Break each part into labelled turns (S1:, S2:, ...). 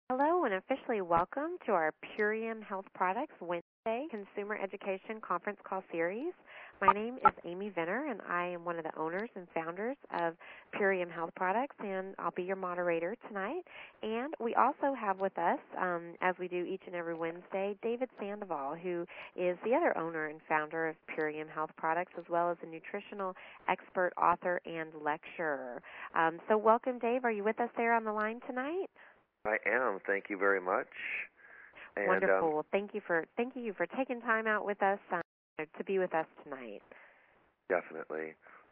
S1: Hello and officially welcome to our Purium Health Products Wednesday Consumer Education Conference Call Series. My name is Amy Venner, and I am one of the owners and founders of Purium Health Products, and I'll be your moderator tonight. And we also have with us, as we do each and every Wednesday, David Sandoval, who is the other owner and founder of Purium Health Products, as well as a nutritional expert, author, and lecturer. So welcome, Dave. Are you with us there on the line tonight?
S2: I am. Thank you very much. And,
S1: wonderful. Well, thank you for taking time out with us to be with us tonight.
S2: Definitely.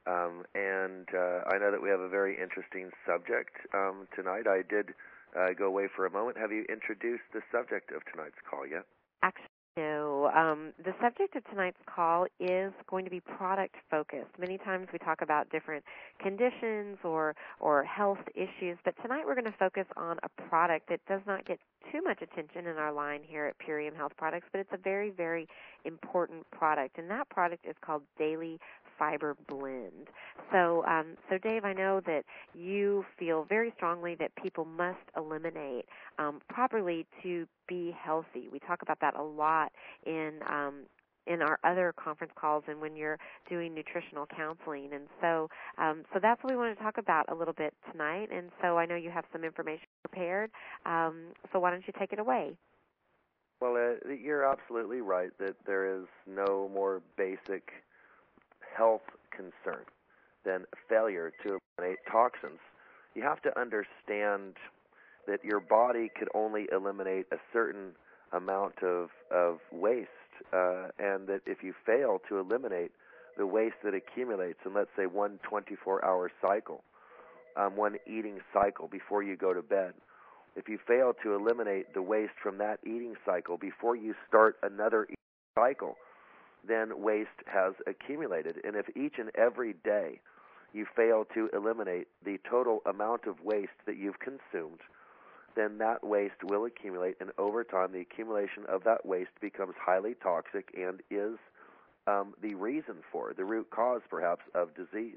S2: And I know that we have a very interesting subject tonight. I did go away for a moment. Have you introduced the subject of tonight's call yet?
S1: Actually, no. The subject of tonight's call is going to be product-focused. Many times we talk about different conditions or health issues, but tonight we're going to focus on a product that does not get too much attention in our line here at Purium Health Products, but it's a very, very important product, and that product is called Daily Fiber Blend. So Dave, I know that you feel very strongly that people must eliminate properly to be healthy. We talk about that a lot in our other conference calls and when you're doing nutritional counseling. And so that's what we want to talk about a little bit tonight. And so I know you have some information prepared. So why don't you take it away?
S2: Well, you're absolutely right that there is no more basic health concern than failure to eliminate toxins. You have to understand that your body could only eliminate a certain amount of waste, and that if you fail to eliminate the waste that accumulates in, let's say, one 24-hour cycle, one eating cycle before you go to bed, if you fail to eliminate the waste from that eating cycle before you start another eating cycle, then waste has accumulated. And if each and every day you fail to eliminate the total amount of waste that you've consumed, then that waste will accumulate, and over time the accumulation of that waste becomes highly toxic and is the reason for, the root cause perhaps, of disease.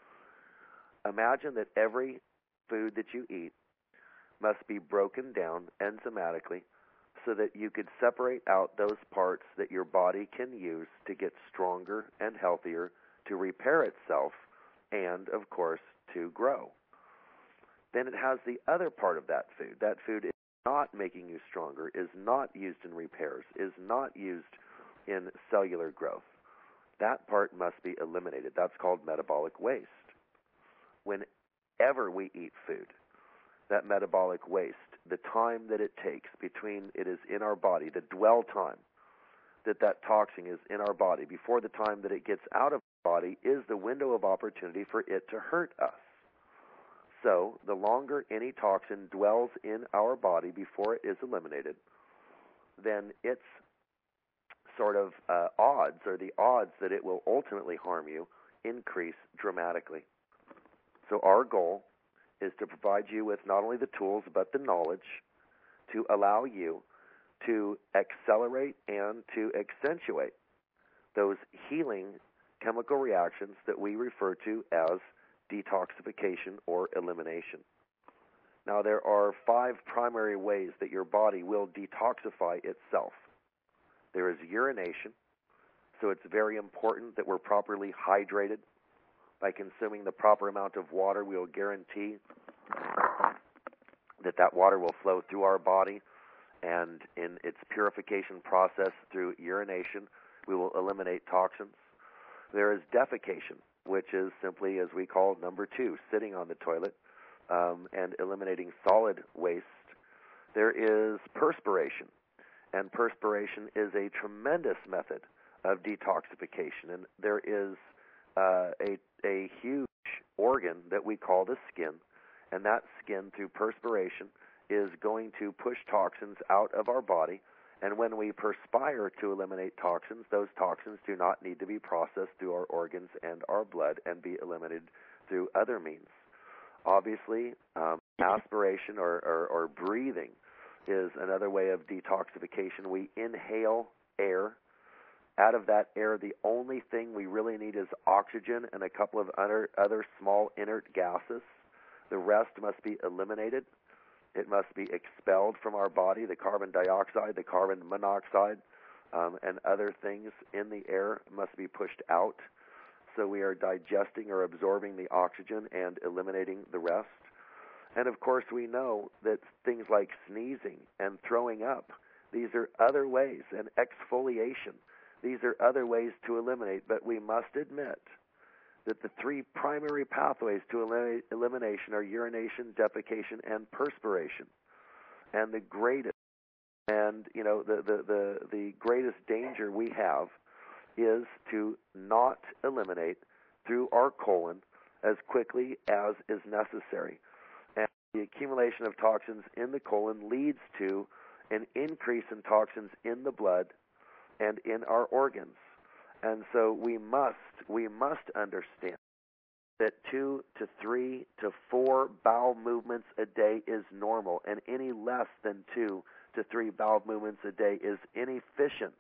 S2: Imagine that every food that you eat must be broken down enzymatically so that you could separate out those parts that your body can use to get stronger and healthier, to repair itself, and, of course, to grow. Then it has the other part of that food. That food is not making you stronger, is not used in repairs, is not used in cellular growth. That part must be eliminated. That's called metabolic waste. Whenever we eat food, that metabolic waste, the time that it takes between it is in our body, the dwell time that toxin is in our body before the time that it gets out of our body, is the window of opportunity for it to hurt us. So the longer any toxin dwells in our body before it is eliminated, then its sort of odds, or the odds that it will ultimately harm you, increase dramatically. So our goal is to provide you with not only the tools but the knowledge to allow you to accelerate and to accentuate those healing chemical reactions that we refer to as detoxification or elimination. Now, there are 5 primary ways that your body will detoxify itself. There is urination, so it's very important that we're properly hydrated. By consuming the proper amount of water, we will guarantee that water will flow through our body, and in its purification process through urination, we will eliminate toxins. There is defecation, which is simply, as we call number 2, sitting on the toilet and eliminating solid waste. There is perspiration, and perspiration is a tremendous method of detoxification, and there is a huge organ that we call the skin, and that skin, through perspiration, is going to push toxins out of our body. And when we perspire to eliminate toxins, those toxins do not need to be processed through our organs and our blood and be eliminated through other means. Obviously, aspiration or breathing is another way of detoxification. We inhale air. Out of that air, the only thing we really need is oxygen and a couple of other small inert gases. The rest must be eliminated. It must be expelled from our body, the carbon dioxide, the carbon monoxide, and other things in the air must be pushed out. So we are digesting or absorbing the oxygen and eliminating the rest. And of course we know that things like sneezing and throwing up, these are other ways, and exfoliation, these are other ways to eliminate. But we must admit that the three primary pathways to elimination are urination, defecation, and perspiration. And the greatest, and the greatest danger we have is to not eliminate through our colon as quickly as is necessary. And the accumulation of toxins in the colon leads to an increase in toxins in the blood and in our organs. And so we must understand that 2 to 3 to 4 bowel movements a day is normal, and any less than 2 to 3 bowel movements a day is inefficient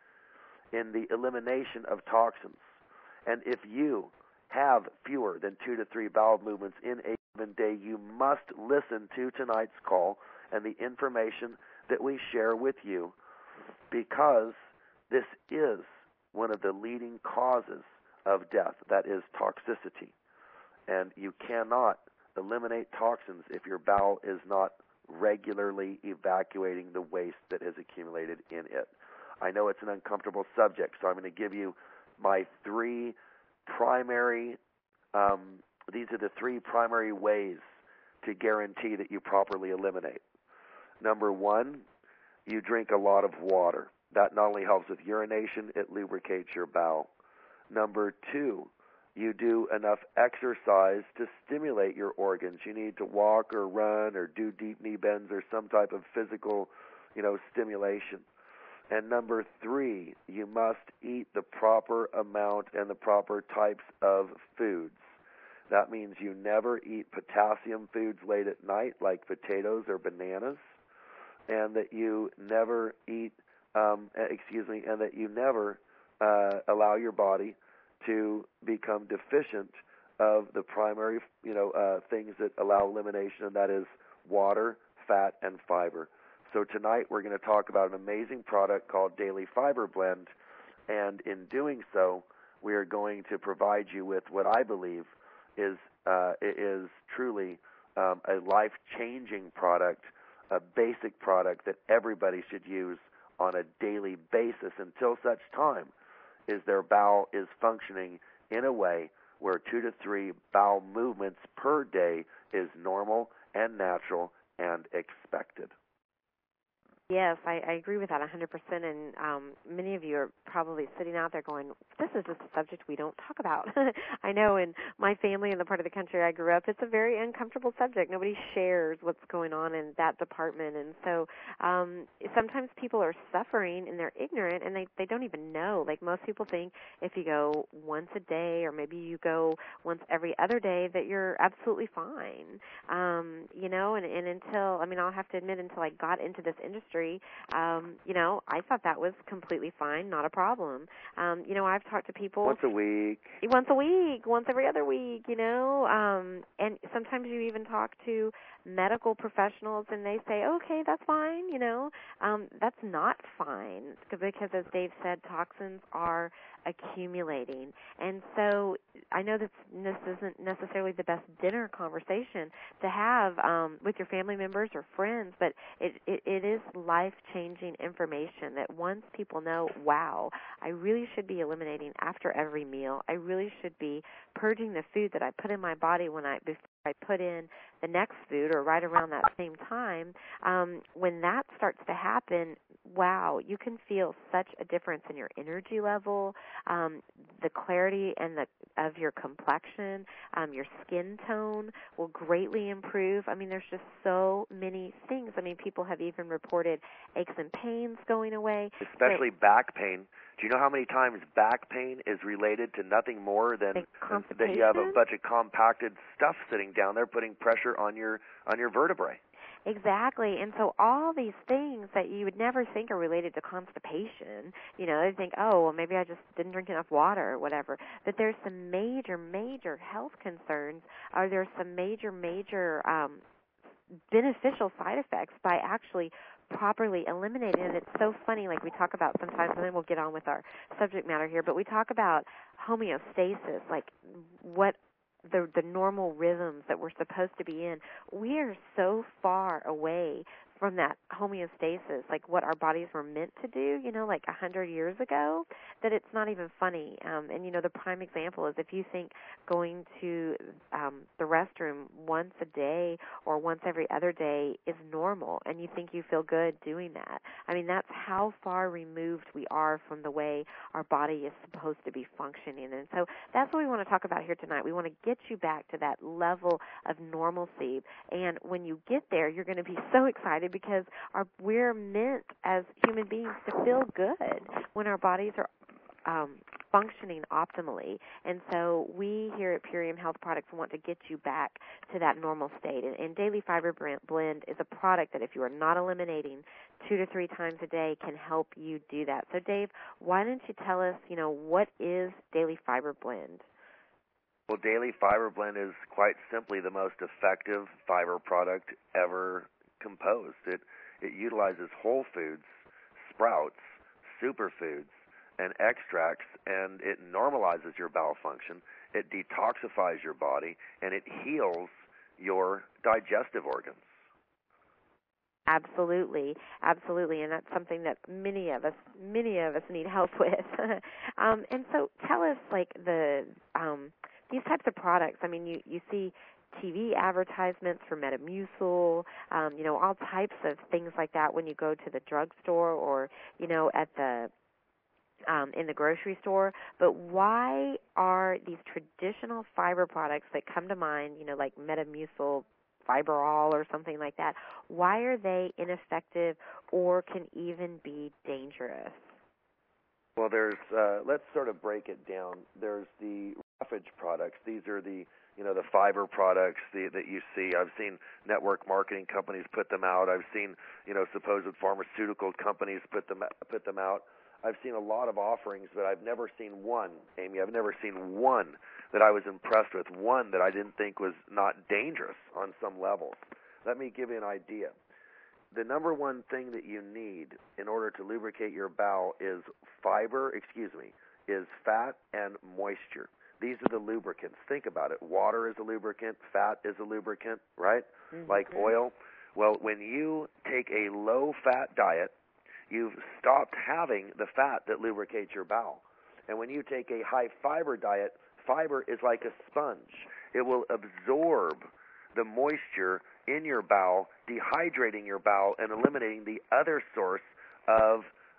S2: in the elimination of toxins. And if you have fewer than 2 to 3 bowel movements in a given day, you must listen to tonight's call and the information that we share with you, because this is one of the leading causes of death, that is toxicity. And you cannot eliminate toxins if your bowel is not regularly evacuating the waste that has accumulated in it. I know it's an uncomfortable subject, so I'm going to give you my three primary, these are the three primary ways to guarantee that you properly eliminate. Number one, you drink a lot of water. That not only helps with urination, it lubricates your bowel. Number two, you do enough exercise to stimulate your organs. You need to walk or run or do deep knee bends or some type of physical, stimulation. And number three, you must eat the proper amount and the proper types of foods. That means you never eat potassium foods late at night like potatoes or bananas, and that you never eat, and that you never allow your body to become deficient of the primary, things that allow elimination, and that is water, fat, and fiber. So tonight we're going to talk about an amazing product called Daily Fiber Blend, and in doing so, we are going to provide you with what I believe is truly a life-changing product, a basic product that everybody should use on a daily basis until such time as their bowel is functioning in a way where 2 to 3 bowel movements per day is normal and natural and expected.
S1: Yes, I agree with that 100%, and many of you are probably sitting out there going, this is just a subject we don't talk about. I know in my family and the part of the country I grew up, it's a very uncomfortable subject. Nobody shares what's going on in that department, and so sometimes people are suffering and they're ignorant, and they don't even know. Like most people think if you go once a day or maybe you go once every other day that you're absolutely fine, and until, I'll have to admit, until I got into this industry, I thought that was completely fine, not a problem. I've talked to people
S2: once a week,
S1: once every other week, and sometimes you even talk to medical professionals and they say, okay, that's fine, that's not fine, because as Dave said, toxins are accumulating. And so I know that this isn't necessarily the best dinner conversation to have with your family members or friends, but it is life-changing information that once people know, wow, I really should be eliminating after every meal. I really should be purging the food that I put in my body before I put in the next food or right around that same time. When that starts to happen, wow, you can feel such a difference in your energy level, the clarity and of your complexion, your skin tone will greatly improve. There's just so many things. People have even reported aches and pains going away.
S2: Especially back pain. Do you know how many times back pain is related to nothing more than that you have a bunch of compacted stuff sitting down there putting pressure on your vertebrae?
S1: Exactly. And so all these things that you would never think are related to constipation, they think, oh, well, maybe I just didn't drink enough water or whatever. But there's some major, major health concerns, or there's some major beneficial side effects by actually properly eliminating it. It's so funny, like we talk about sometimes, and then we'll get on with our subject matter here, but we talk about homeostasis, like what the normal rhythms that we're supposed to be in. We are so far away from that homeostasis, like what our bodies were meant to do, like 100 years ago, that it's not even funny. And, the prime example is if you think going to the restroom once a day or once every other day is normal and you think you feel good doing that. I mean, that's how far removed we are from the way our body is supposed to be functioning. And so that's what we want to talk about here tonight. We want to get you back to that level of normalcy. And when you get there, you're going to be so excited because we're meant as human beings to feel good when our bodies are functioning optimally. And so we here at Purium Health Products want to get you back to that normal state. And Daily Fiber Blend is a product that if you are not eliminating 2 to 3 times a day can help you do that. So Dave, why don't you tell us, what is Daily Fiber Blend?
S2: Well, Daily Fiber Blend is quite simply the most effective fiber product ever composed. It utilizes whole foods, sprouts, superfoods, and extracts, and it normalizes your bowel function, it detoxifies your body, and it heals your digestive organs.
S1: Absolutely, and that's something that many of us need help with. And so, tell us, like these types of products. I mean, you see TV advertisements for Metamucil, all types of things like that when you go to the drugstore or at the in the grocery store. But why are these traditional fiber products that come to mind, like Metamucil, Fiberall, or something like that, why are they ineffective or can even be dangerous?
S2: Well, let's sort of break it down. There's the roughage products. These are the fiber products that you see. I've seen network marketing companies put them out. I've seen supposed pharmaceutical companies put them out. I've seen a lot of offerings, but I've never seen one, Amy. I've never seen one that I was impressed with, one that I didn't think was not dangerous on some levels. Let me give you an idea. The number one thing that you need in order to lubricate your bowel is fat and moisture. These are the lubricants. Think about it. Water is a lubricant. Fat is a lubricant, right? Mm-hmm. Like oil. Well, when you take a low-fat diet, you've stopped having the fat that lubricates your bowel. And when you take a high-fiber diet, fiber is like a sponge. It will absorb the moisture in your bowel, dehydrating your bowel and eliminating the other source of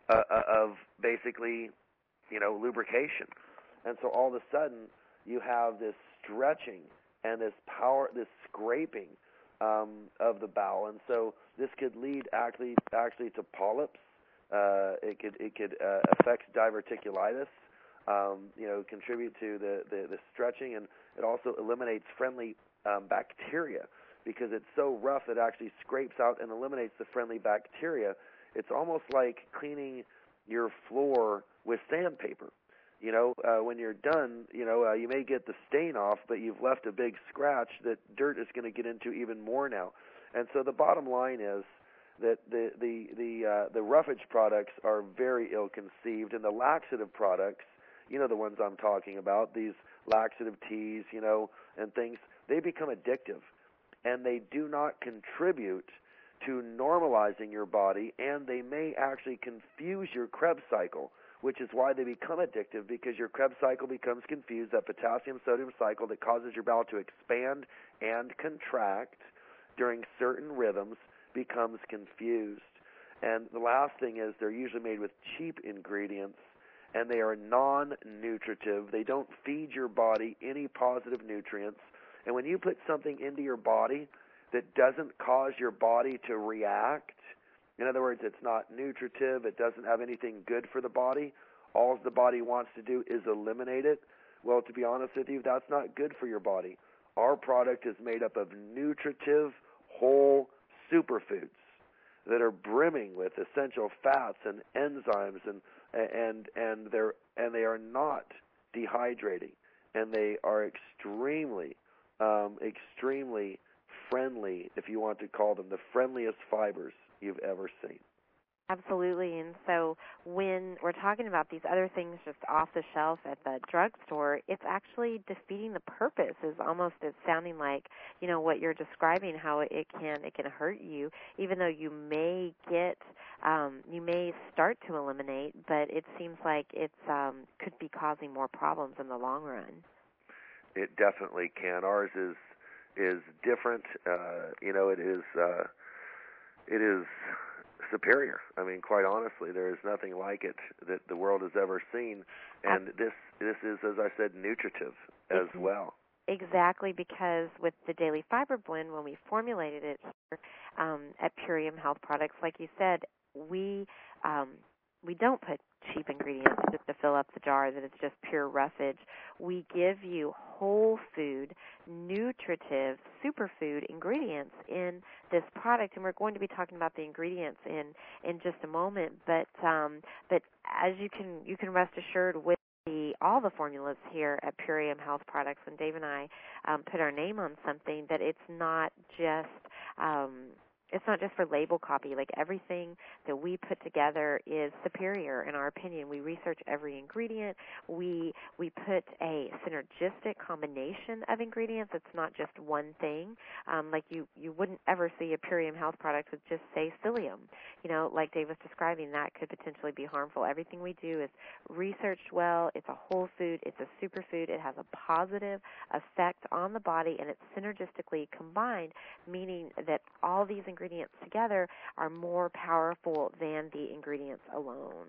S2: basically, lubrication. And so all of a sudden, you have this stretching and this scraping of the bowel. And so this could lead actually to polyps. It could affect diverticulitis. Contribute to the stretching, and it also eliminates friendly bacteria because it's so rough it actually scrapes out and eliminates the friendly bacteria. It's almost like cleaning your floor with sandpaper. When you're done, you may get the stain off, but you've left a big scratch that dirt is going to get into even more now. And so the bottom line is that the roughage products are very ill-conceived, and the laxative products, the ones I'm talking about, these laxative teas, and things, they become addictive, and they do not contribute to normalizing your body, and they may actually confuse your Krebs cycle, which is why they become addictive, because your Krebs cycle becomes confused, that potassium-sodium cycle that causes your bowel to expand and contract during certain rhythms becomes confused. And the last thing is they're usually made with cheap ingredients, and they are non-nutritive. They don't feed your body any positive nutrients. And when you put something into your body that doesn't cause your body to react, in other words, it's not nutritive, it doesn't have anything good for the body, all the body wants to do is eliminate it, well, to be honest with you, that's not good for your body. Our product is made up of nutritive, whole superfoods that are brimming with essential fats and enzymes, and they are not dehydrating, and they are extremely friendly, if you want to call them, the friendliest fibers you've ever seen.
S1: Absolutely. And so when we're talking about these other things just off the shelf at the drugstore, it's actually defeating the purpose. Is almost it's sounding like, what you're describing, how it can hurt you, even though you may you may start to eliminate, but it seems like it's could be causing more problems in the long run.
S2: It definitely can. Ours is different. It is superior. I mean, quite honestly, there is nothing like it that the world has ever seen. And this is, as I said, nutritive as well.
S1: Exactly, because with the Daily Fiber Blend, when we formulated it here at Purium Health Products, like you said, we don't put cheap ingredients just to fill up the jar, that it's just pure roughage. We give you whole food, nutritive, superfood ingredients in this product, and we're going to be talking about the ingredients in just a moment. But as you can rest assured with all the formulas here at Purium Health Products, when Dave and I put our name on something, that it's not just for label copy. Like, everything that we put together is superior in our opinion. We research every ingredient. We put a synergistic combination of ingredients. It's not just one thing. Like you wouldn't ever see a Purium Health product with just, say, psyllium. Like Dave was describing, that could potentially be harmful. Everything we do is researched well. It's a whole food. It's a superfood. It has a positive effect on the body, and it's synergistically combined, meaning that all these ingredients together are more powerful than the ingredients alone.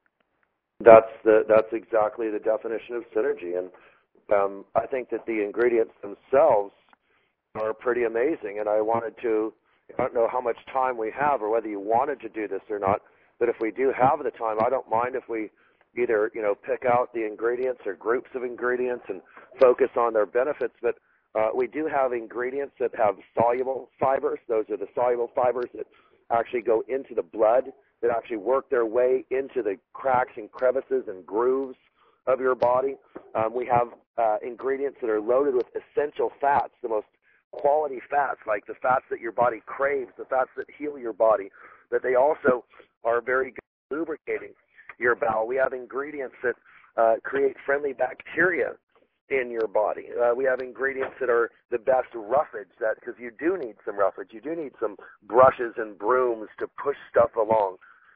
S3: That's exactly the definition of synergy, and I think that the ingredients themselves are pretty amazing. And I don't know how much time we have or whether you wanted to do this or not, but if we do have the time, I don't mind if we either pick out the ingredients or groups of ingredients and focus on their benefits. But we do have ingredients that have soluble fibers. Those are the soluble fibers that actually go into the blood, that actually work their way into the cracks and crevices and grooves of your body. We have ingredients that are loaded with essential fats, the most quality fats, like the fats that your body craves, the fats that heal your body, but they also are very good at lubricating your bowel. We have ingredients that create friendly bacteria in your body. We have ingredients that are the best roughage, because you do need some roughage. You do need some brushes and brooms to push stuff along.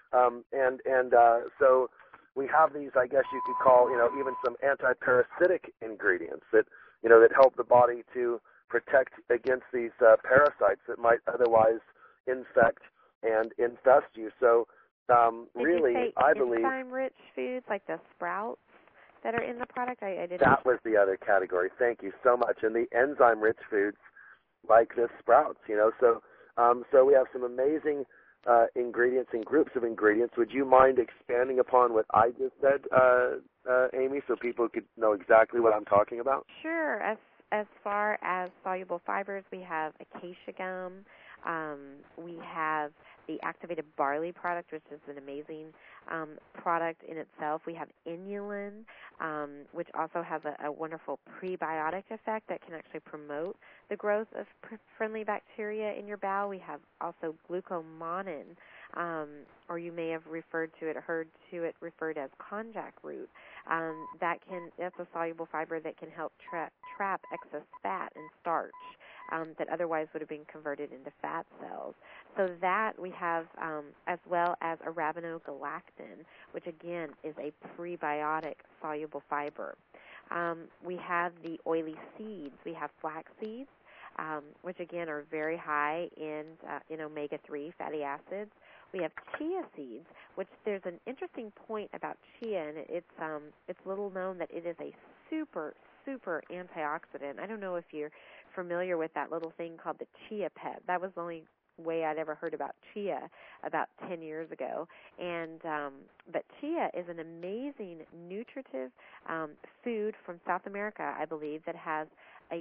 S3: So we have these, I guess you could call, even some anti-parasitic ingredients that help the body to protect against these parasites that might otherwise infect and infest you. So really, I believe
S1: enzyme-rich foods like the sprouts that are in the product. I didn't.
S3: That was the other category. Thank you so much. And the enzyme-rich foods like the sprouts. So we have some amazing ingredients and groups of ingredients. Would you mind expanding upon what I just said, Amy, so people could know exactly what I'm talking about?
S1: Sure. As far as soluble fibers, we have acacia gum. We have the activated barley product, which is an amazing product in itself. We have inulin, which also has a wonderful prebiotic effect that can actually promote the growth of friendly bacteria in your bowel. We have also glucomannan, or you may have heard referred as konjac root. That's a soluble fiber that can help trap excess fat and starch that otherwise would have been converted into fat cells. So that we have, as well as arabinogalactin, which again is a prebiotic soluble fiber. We have the oily seeds. We have flax seeds, which again are very high in omega-3 fatty acids. We have chia seeds, which there's an interesting point about chia, and it's little known that it is a super antioxidant. I don't know if you're familiar with that little thing called the Chia Pet. That was the only way I'd ever heard about chia about 10 years ago. And but chia is an amazing nutritive food from South America, I believe, that has a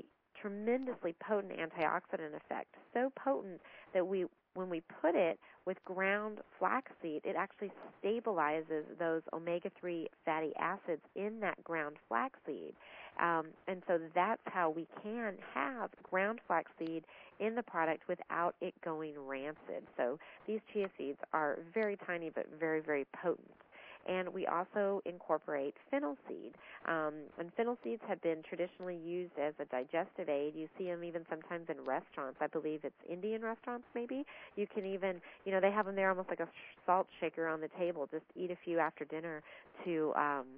S1: tremendously potent antioxidant effect, so potent that when we put it with ground flaxseed, it actually stabilizes those omega-3 fatty acids in that ground flaxseed. And so that's how we can have ground flaxseed in the product without it going rancid. So these chia seeds are very tiny but very, very potent. And we also incorporate fennel seed. And fennel seeds have been traditionally used as a digestive aid. You see them even sometimes in restaurants. I believe it's Indian restaurants maybe. You can even, they have them there almost like a salt shaker on the table. Just eat a few after dinner to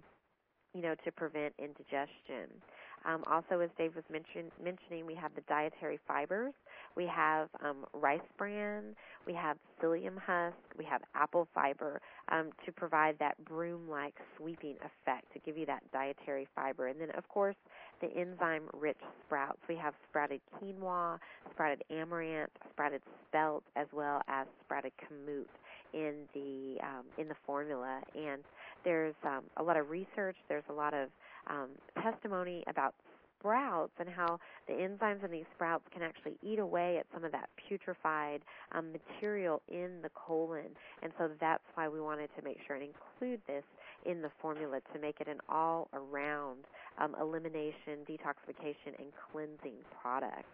S1: prevent indigestion. Also, as Dave was mentioning, we have the dietary fibers. We have rice bran. We have psyllium husk. We have apple fiber to provide that broom-like sweeping effect, to give you that dietary fiber. And then, of course, the enzyme-rich sprouts. We have sprouted quinoa, sprouted amaranth, sprouted spelt, as well as sprouted kamut in the formula. And there's a lot of research. There's a lot of testimony about sprouts and how the enzymes in these sprouts can actually eat away at some of that putrefied material in the colon. And so that's why we wanted to make sure and include this in the formula to make it an all-around elimination, detoxification, and cleansing product.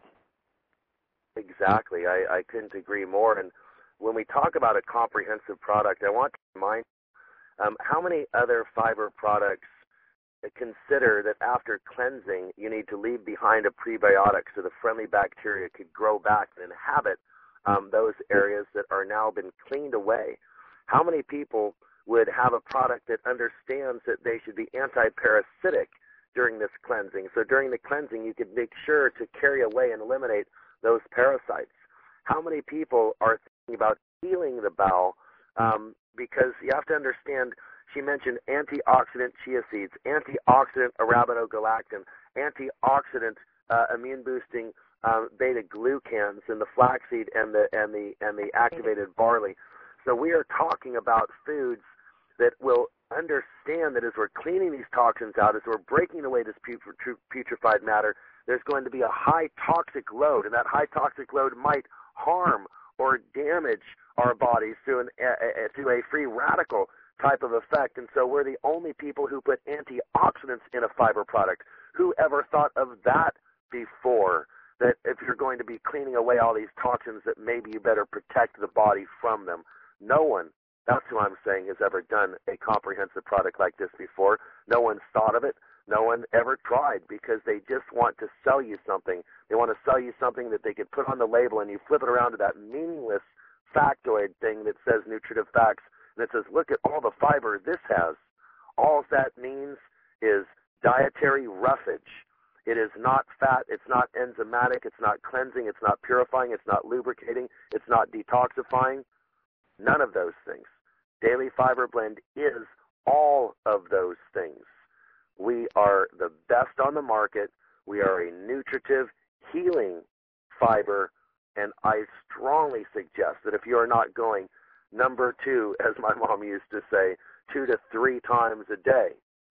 S3: Exactly. I couldn't agree more. And when we talk about a comprehensive product, I want to remind how many other fiber products consider that after cleansing, you need to leave behind a prebiotic so the friendly bacteria could grow back and inhabit those areas that are now been cleaned away. How many people would have a product that understands that they should be anti-parasitic during this cleansing? So during the cleansing, you could make sure to carry away and eliminate those parasites. How many people are thinking about healing the bowel? Because you have to understand, she mentioned antioxidant chia seeds, antioxidant arabinogalactan, antioxidant immune-boosting beta-glucans in the flaxseed and the activated barley. So we are talking about foods that will understand that as we're cleaning these toxins out, as we're breaking away this putrefied matter, there's going to be a high toxic load, and that high toxic load might harm or damage our bodies through a free radical type of effect. And so we're the only people who put antioxidants in a fiber product. Who ever thought of that before? That if you're going to be cleaning away all these toxins, that maybe you better protect the body from them. No one, that's who I'm saying, has ever done a comprehensive product like this before. No one's thought of it. No one ever tried, because they just want to sell you something. They want to sell you something that they could put on the label, and you flip it around to that meaningless factoid thing that says nutritive facts, and it says, look at all the fiber this has. All that means is dietary roughage. It is not fat, it's not enzymatic, it's not cleansing, it's not purifying, it's not lubricating, it's not detoxifying. None of those things. Daily Fiber Blend is all of those things. We are the best on the market. We are a nutritive, healing fiber, and I strongly suggest that if you are not going number 2, as my mom used to say, 2 to 3 times a day,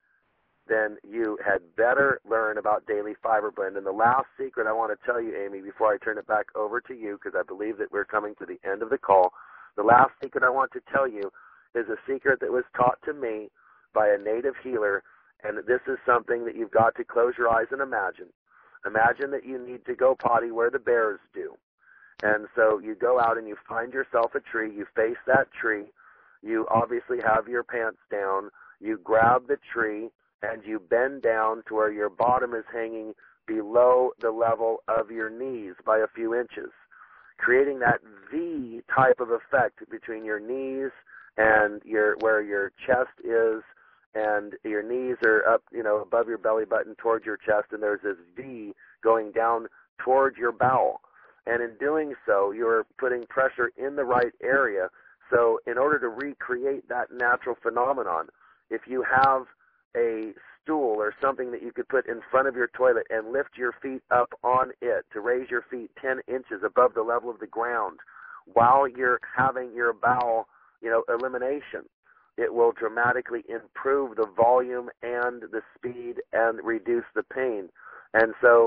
S3: then you had better learn about Daily Fiber Blend. And the last secret I want to tell you, Amy, before I turn it back over to you, because I believe that we're coming to the end of the call, the last secret I want to tell you is a secret that was taught to me by a native healer, and this is something that you've got to close your eyes and imagine. Imagine that you need to go potty where the bears do. And so you go out and you find yourself a tree, you face that tree, you obviously have your pants down, you grab the tree, and you bend down to where your bottom is hanging below the level of your knees by a few inches, creating that V type of effect between your knees and where your chest is, and your knees are up, above your belly button towards your chest, and there's this V going down toward your bowel. And in doing so, you're putting pressure in the right area. So in order to recreate that natural phenomenon, if you have a stool or something that you could put in front of your toilet and lift your feet up on it to raise your feet 10 inches above the level of the ground while you're having your bowel, elimination, it will dramatically improve the volume and the speed and reduce the pain. And so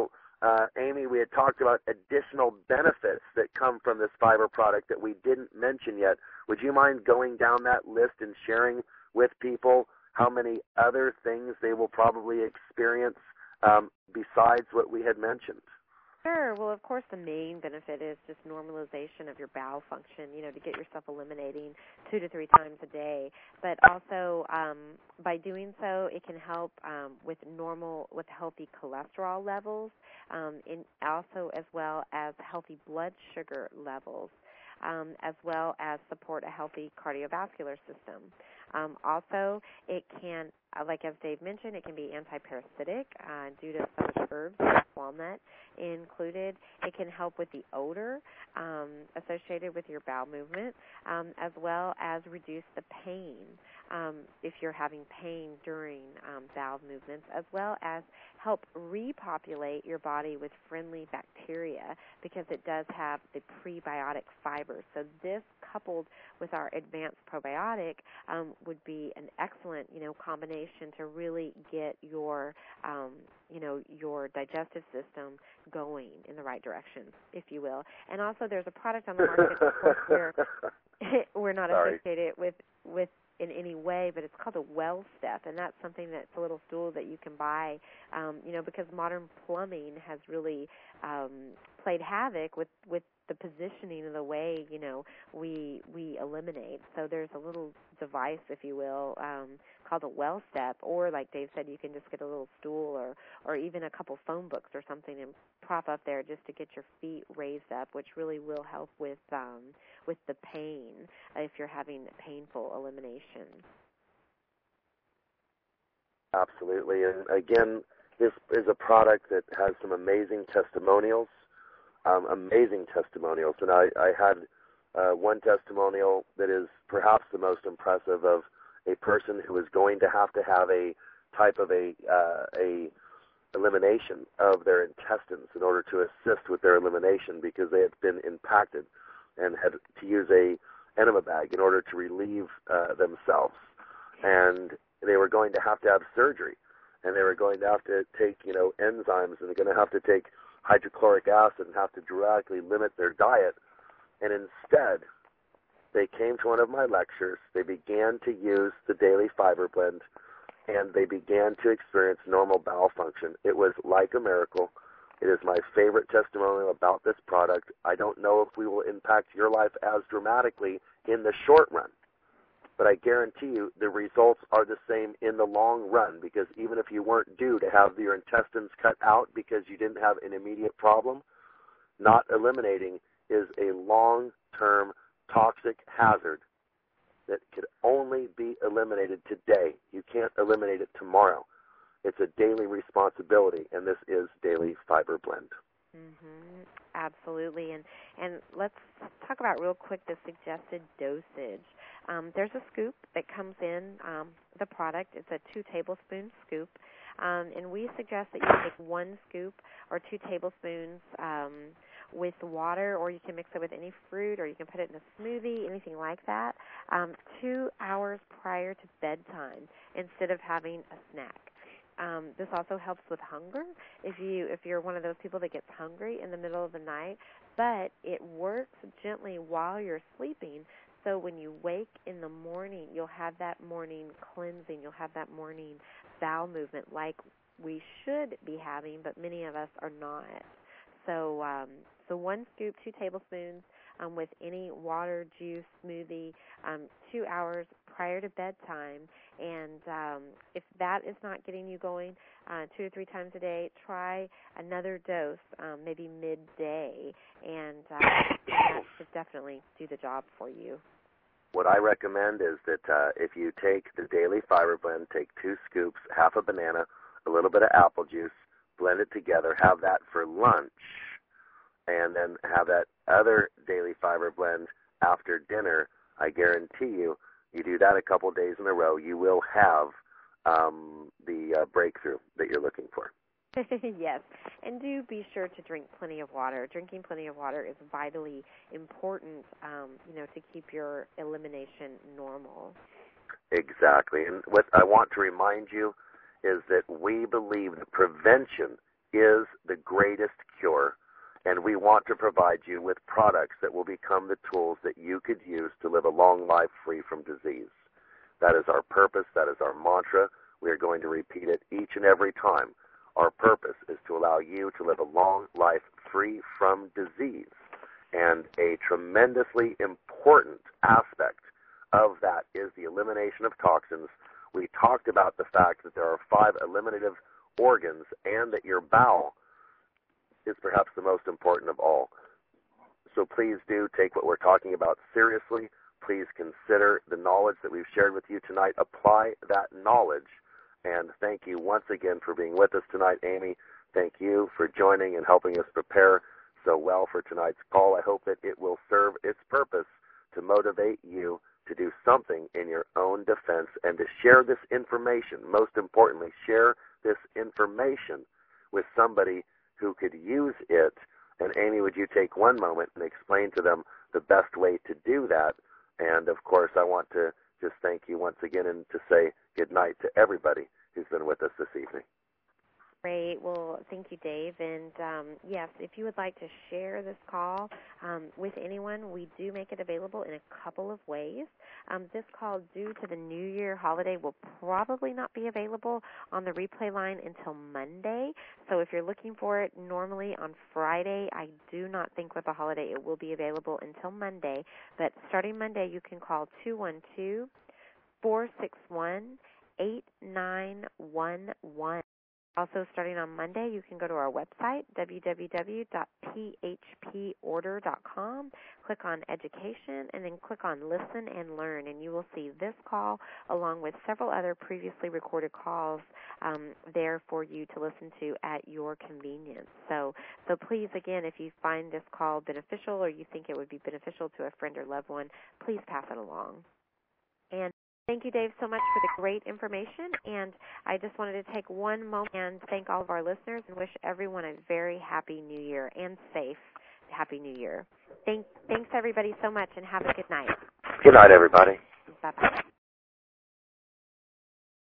S3: Amy, we had talked about additional benefits that come from this fiber product that we didn't mention yet. Would you mind going down that list and sharing with people how many other things they will probably experience besides what we had mentioned?
S1: Sure. Well, of course, the main benefit is just normalization of your bowel function, to get yourself eliminating 2 to 3 times a day. But also, by doing so, it can help with healthy cholesterol levels, and also as well as healthy blood sugar levels, as well as support a healthy cardiovascular system. Also, it can, like as Dave mentioned, it can be anti-parasitic due to some of the herbs, walnut included. It can help with the odor associated with your bowel movement, as well as reduce the pain if you're having pain during bowel movements, as well as help repopulate your body with friendly bacteria because it does have the prebiotic fibers. So this, coupled with our advanced probiotic, would be an excellent, combination to really get your, your digestive system going in the right direction, if you will. And also, there's a product on the market, of course, where we're not associated with in any way, but it's called a Well Step, and that's something that's a little stool that you can buy, because modern plumbing has really played havoc with the positioning of the way, we eliminate. So there's a little device, if you will, called a Well Step, or like Dave said, you can just get a little stool or even a couple phone books or something and prop up there just to get your feet raised up, which really will help with the pain if you're having painful elimination.
S3: Absolutely. And again, this is a product that has some amazing testimonials. And I had one testimonial that is perhaps the most impressive of a person who is going to have a type of a elimination of their intestines in order to assist with their elimination because they had been impacted and had to use a enema bag in order to relieve themselves. And they were going to have surgery, and they were going to have to take, enzymes, and they're going to have to take hydrochloric acid and have to drastically limit their diet. And instead, they came to one of my lectures, they began to use the Daily Fiber Blend, and they began to experience normal bowel function. It was like a miracle. It is my favorite testimonial about this product. I don't know if we will impact your life as dramatically in the short run, but I guarantee you the results are the same in the long run, because even if you weren't due to have your intestines cut out because you didn't have an immediate problem, not eliminating is a long-term toxic hazard that could only be eliminated today. You can't eliminate it tomorrow. It's a daily responsibility, and this is Daily Fiber Blend.
S1: Mm-hmm. Absolutely. And let's talk about real quick the suggested dosage. There's a scoop that comes in the product. It's a 2 tablespoon scoop. And we suggest that you take 1 scoop or 2 tablespoons with water, or you can mix it with any fruit, or you can put it in a smoothie, anything like that, 2 hours prior to bedtime instead of having a snack. This also helps with hunger if you're one of those people that gets hungry in the middle of the night, but it works gently while you're sleeping. So when you wake in the morning, you'll have that morning cleansing, you'll have that morning bowel movement like we should be having, but many of us are not. So 1 scoop, 2 tablespoons with any water, juice, smoothie, 2 hours prior to bedtime. And if that is not getting you going 2 or 3 times a day, try another dose, maybe midday, and that should definitely do the job for you.
S3: What I recommend is that if you take the Daily Fiber Blend, take 2 scoops, half a banana, a little bit of apple juice, blend it together, have that for lunch, and then have that other Daily Fiber Blend after dinner. I guarantee you do that a couple days in a row, you will have the breakthrough that you're looking for.
S1: Yes, and do be sure to drink plenty of water. Drinking plenty of water is vitally important, to keep your elimination normal.
S3: Exactly, and what I want to remind you is that we believe that prevention is the greatest cure, and we want to provide you with products that will become the tools that you could use to live a long life free from disease. That is our purpose. That is our mantra. We are going to repeat it each and every time. Our purpose is to allow you to live a long life free from disease. And a tremendously important aspect of that is the elimination of toxins. We talked about the fact that there are 5 eliminative organs and that your bowel is perhaps the most important of all. So please do take what we're talking about seriously. Please consider the knowledge that we've shared with you tonight. Apply that knowledge. And thank you once again for being with us tonight, Amy. Thank you for joining and helping us prepare so well for tonight's call. I hope that it will serve its purpose to motivate you to do something in your own defense and to share this information. Most importantly, share this information with somebody who could use it. And Amy, would you take one moment and explain to them the best way to do that? And of course, I want to just thank you once again and to say good night to everybody who's been with us this evening.
S1: Great. Well, thank you, Dave. And yes, if you would like to share this call with anyone, we do make it available in a couple of ways. This call, due to the New Year holiday, will probably not be available on the replay line until Monday. So if you're looking for it normally on Friday, I do not think with the holiday it will be available until Monday. But starting Monday, you can call 212-461-8911. Also, starting on Monday, you can go to our website, www.phporder.com, click on Education, and then click on Listen and Learn, and you will see this call along with several other previously recorded calls there for you to listen to at your convenience. So please, again, if you find this call beneficial or you think it would be beneficial to a friend or loved one, please pass it along. And thank you, Dave, so much for the great information, and I just wanted to take one moment and thank all of our listeners and wish everyone a very happy New Year and safe Happy New Year. Thanks, everybody, so much, and have a good night.
S3: Good night, everybody.
S1: Bye-bye.